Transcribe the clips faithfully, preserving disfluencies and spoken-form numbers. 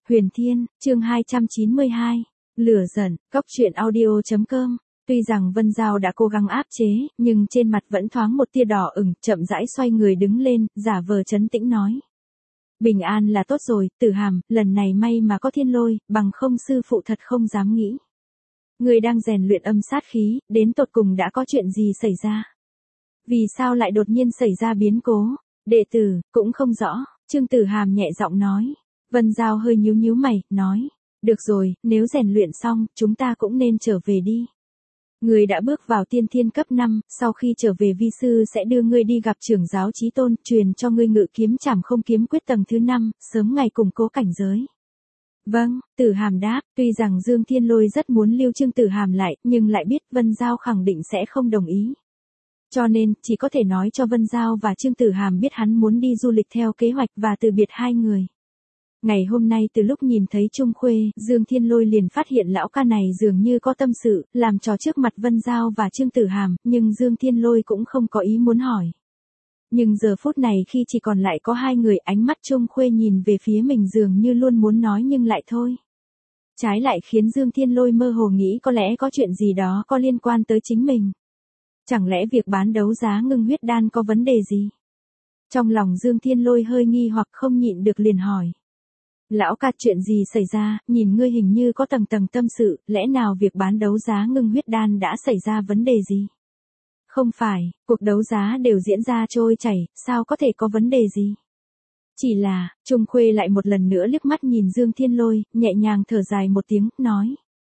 Huyền Thiên, chương hai trăm chín mươi hai. Lửa giận, cốc truyện audio chấm com. Tuy rằng Vân Giao đã cố gắng áp chế, nhưng trên mặt vẫn thoáng một tia đỏ ửng, chậm rãi xoay người đứng lên, giả vờ trấn tĩnh nói. Bình an là tốt rồi, Tử Hàm, lần này may mà có Thiên Lôi, bằng không sư phụ thật không dám nghĩ. Người đang rèn luyện âm sát khí, đến tột cùng đã có chuyện gì xảy ra? Vì sao lại đột nhiên xảy ra biến cố? Đệ tử, cũng không rõ, Trương Tử Hàm nhẹ giọng nói. Vân Giao hơi nhíu nhíu mày, nói. Được rồi, nếu rèn luyện xong, chúng ta cũng nên trở về đi. Người đã bước vào tiên thiên cấp năm, sau khi trở về vi sư sẽ đưa ngươi đi gặp trưởng giáo Chí Tôn, truyền cho ngươi ngự kiếm trảm không kiếm quyết tầng thứ năm, sớm ngày củng cố cảnh giới. Vâng, Tử Hàm đáp, tuy rằng Dương Thiên Lôi rất muốn lưu Trương Tử Hàm lại, nhưng lại biết Vân Giao khẳng định sẽ không đồng ý. Cho nên, chỉ có thể nói cho Vân Giao và Trương Tử Hàm biết hắn muốn đi du lịch theo kế hoạch và từ biệt hai người. Ngày hôm nay từ lúc nhìn thấy Trung Khuê, Dương Thiên Lôi liền phát hiện lão ca này dường như có tâm sự, làm trò trước mặt Vân Giao và Trương Tử Hàm, nhưng Dương Thiên Lôi cũng không có ý muốn hỏi. Nhưng giờ phút này khi chỉ còn lại có hai người, ánh mắt Trung Khuê nhìn về phía mình dường như luôn muốn nói nhưng lại thôi. Trái lại khiến Dương Thiên Lôi mơ hồ nghĩ có lẽ có chuyện gì đó có liên quan tới chính mình. Chẳng lẽ việc bán đấu giá ngưng huyết đan có vấn đề gì? Trong lòng Dương Thiên Lôi hơi nghi hoặc không nhịn được liền hỏi. Lão ca, chuyện gì xảy ra, nhìn ngươi hình như có tầng tầng tâm sự, lẽ nào việc bán đấu giá ngưng huyết đan đã xảy ra vấn đề gì? Không phải, cuộc đấu giá đều diễn ra trôi chảy, sao có thể có vấn đề gì? Chỉ là, Trung Khuê lại một lần nữa liếc mắt nhìn Dương Thiên Lôi, nhẹ nhàng thở dài một tiếng, nói.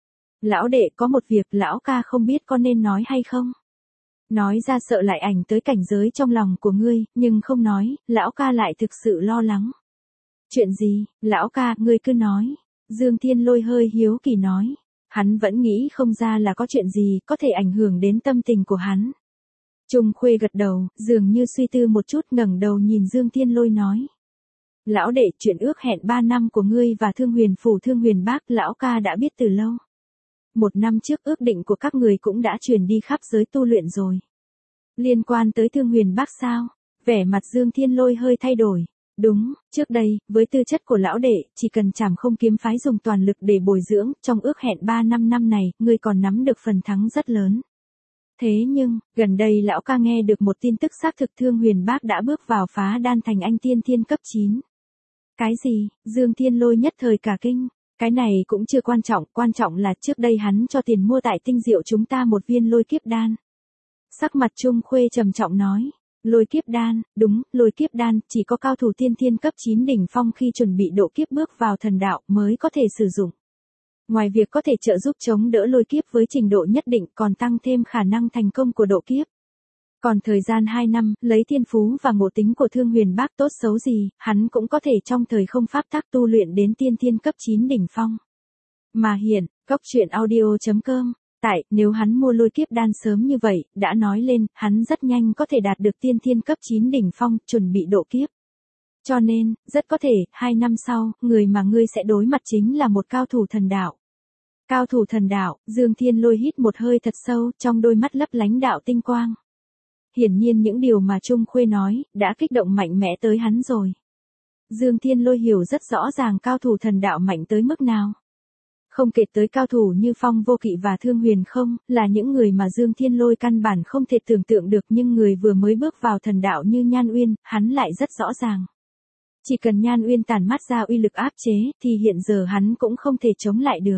Lão đệ, có một việc lão ca không biết có nên nói hay không? Nói ra sợ lại ảnh tới cảnh giới trong lòng của ngươi, nhưng không nói, lão ca lại thực sự lo lắng. Chuyện gì, lão ca, ngươi cứ nói. Dương Thiên Lôi hơi hiếu kỳ nói. Hắn vẫn nghĩ không ra là có chuyện gì có thể ảnh hưởng đến tâm tình của hắn. Trung Khuê gật đầu, dường như suy tư một chút, ngẩng đầu nhìn Dương Thiên Lôi nói. Lão đệ, chuyện ước hẹn ba năm của ngươi và Thương Huyền Phủ Thương Huyền Bác lão ca đã biết từ lâu. Một năm trước ước định của các người cũng đã truyền đi khắp giới tu luyện rồi. Liên quan tới Thương Huyền Bác sao? Vẻ mặt Dương Thiên Lôi hơi thay đổi. Đúng, trước đây, với tư chất của lão đệ, chỉ cần trảm không kiếm phái dùng toàn lực để bồi dưỡng, trong ước hẹn ba năm năm này, ngươi còn nắm được phần thắng rất lớn. Thế nhưng, gần đây lão ca nghe được một tin tức xác thực Thương Huyền Bác đã bước vào phá đan thành anh tiên thiên cấp chín. Cái gì? Dương Thiên Lôi nhất thời cả kinh. Cái này cũng chưa quan trọng, quan trọng là trước đây hắn cho tiền mua tại tinh diệu chúng ta một viên lôi kiếp đan. Sắc mặt Trung Khuê trầm trọng nói. Lôi kiếp đan, đúng, lôi kiếp đan, chỉ có cao thủ tiên thiên cấp chín đỉnh phong khi chuẩn bị độ kiếp bước vào thần đạo mới có thể sử dụng. Ngoài việc có thể trợ giúp chống đỡ lôi kiếp với trình độ nhất định còn tăng thêm khả năng thành công của độ kiếp. Còn thời gian hai năm, lấy thiên phú và ngộ tính của Thương Huyền Bác tốt xấu gì, hắn cũng có thể trong thời không pháp tắc tu luyện đến tiên thiên cấp chín đỉnh phong. Mà hiện, cốc truyện audio chấm com. Tại, nếu hắn mua lôi kiếp đan sớm như vậy, đã nói lên, hắn rất nhanh có thể đạt được tiên thiên cấp chín đỉnh phong, chuẩn bị độ kiếp. Cho nên, rất có thể, hai năm sau, người mà ngươi sẽ đối mặt chính là một cao thủ thần đạo. Cao thủ thần đạo, Dương Thiên Lôi hít một hơi thật sâu, trong đôi mắt lấp lánh đạo tinh quang. Hiển nhiên những điều mà Trung Khuê nói, đã kích động mạnh mẽ tới hắn rồi. Dương Thiên Lôi hiểu rất rõ ràng cao thủ thần đạo mạnh tới mức nào. Không kể tới cao thủ như Phong Vô Kỵ và Thương Huyền không, là những người mà Dương Thiên Lôi căn bản không thể tưởng tượng được, nhưng người vừa mới bước vào thần đạo như Nhan Uyên, hắn lại rất rõ ràng. Chỉ cần Nhan Uyên tản mắt ra uy lực áp chế, thì hiện giờ hắn cũng không thể chống lại được.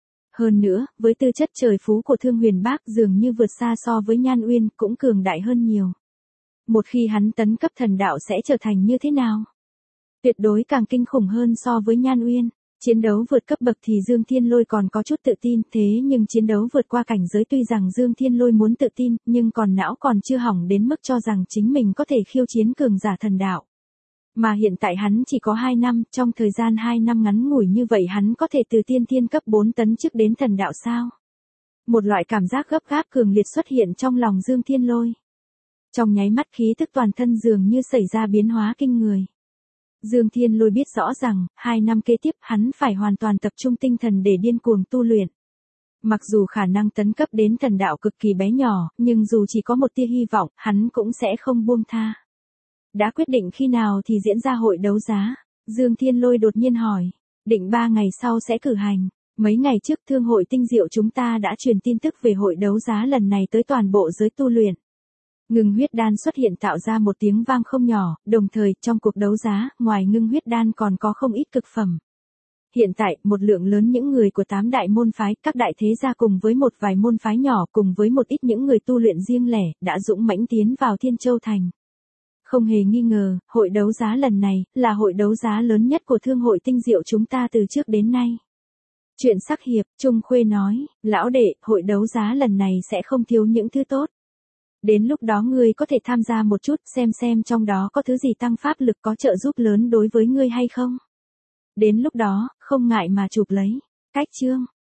Hơn nữa, với tư chất trời phú của Thương Huyền Bác dường như vượt xa so với Nhan Uyên, cũng cường đại hơn nhiều. Một khi hắn tấn cấp thần đạo sẽ trở thành như thế nào? Tuyệt đối càng kinh khủng hơn so với Nhan Uyên. Chiến đấu vượt cấp bậc thì Dương Thiên Lôi còn có chút tự tin, thế nhưng chiến đấu vượt qua cảnh giới tuy rằng Dương Thiên Lôi muốn tự tin, nhưng còn não còn chưa hỏng đến mức cho rằng chính mình có thể khiêu chiến cường giả thần đạo. Mà hiện tại hắn chỉ có hai năm, trong thời gian hai năm ngắn ngủi như vậy hắn có thể từ tiên thiên cấp bốn tấn chức đến thần đạo sao? Một loại cảm giác gấp gáp cường liệt xuất hiện trong lòng Dương Thiên Lôi. Trong nháy mắt khí tức toàn thân dường như xảy ra biến hóa kinh người. Dương Thiên Lôi biết rõ rằng, hai năm kế tiếp hắn phải hoàn toàn tập trung tinh thần để điên cuồng tu luyện. Mặc dù khả năng tấn cấp đến thần đạo cực kỳ bé nhỏ, nhưng dù chỉ có một tia hy vọng, hắn cũng sẽ không buông tha. Đã quyết định khi nào thì diễn ra hội đấu giá? Dương Thiên Lôi đột nhiên hỏi. Định ba ngày sau sẽ cử hành. Mấy ngày trước Thương hội Tinh Diệu chúng ta đã truyền tin tức về hội đấu giá lần này tới toàn bộ giới tu luyện. Ngưng huyết đan xuất hiện tạo ra một tiếng vang không nhỏ, đồng thời trong cuộc đấu giá, ngoài ngưng huyết đan còn có không ít cực phẩm. Hiện tại, một lượng lớn những người của tám đại môn phái, các đại thế gia cùng với một vài môn phái nhỏ cùng với một ít những người tu luyện riêng lẻ, đã dũng mãnh tiến vào Thiên Châu Thành. Không hề nghi ngờ, hội đấu giá lần này, là hội đấu giá lớn nhất của Thương hội Tinh Diệu chúng ta từ trước đến nay. Chuyện sắc hiệp, Trung Khuê nói, lão đệ, hội đấu giá lần này sẽ không thiếu những thứ tốt. Đến lúc đó ngươi có thể tham gia một chút xem xem trong đó có thứ gì tăng pháp lực có trợ giúp lớn đối với ngươi hay không. Đến lúc đó, không ngại mà chụp lấy. Cách chương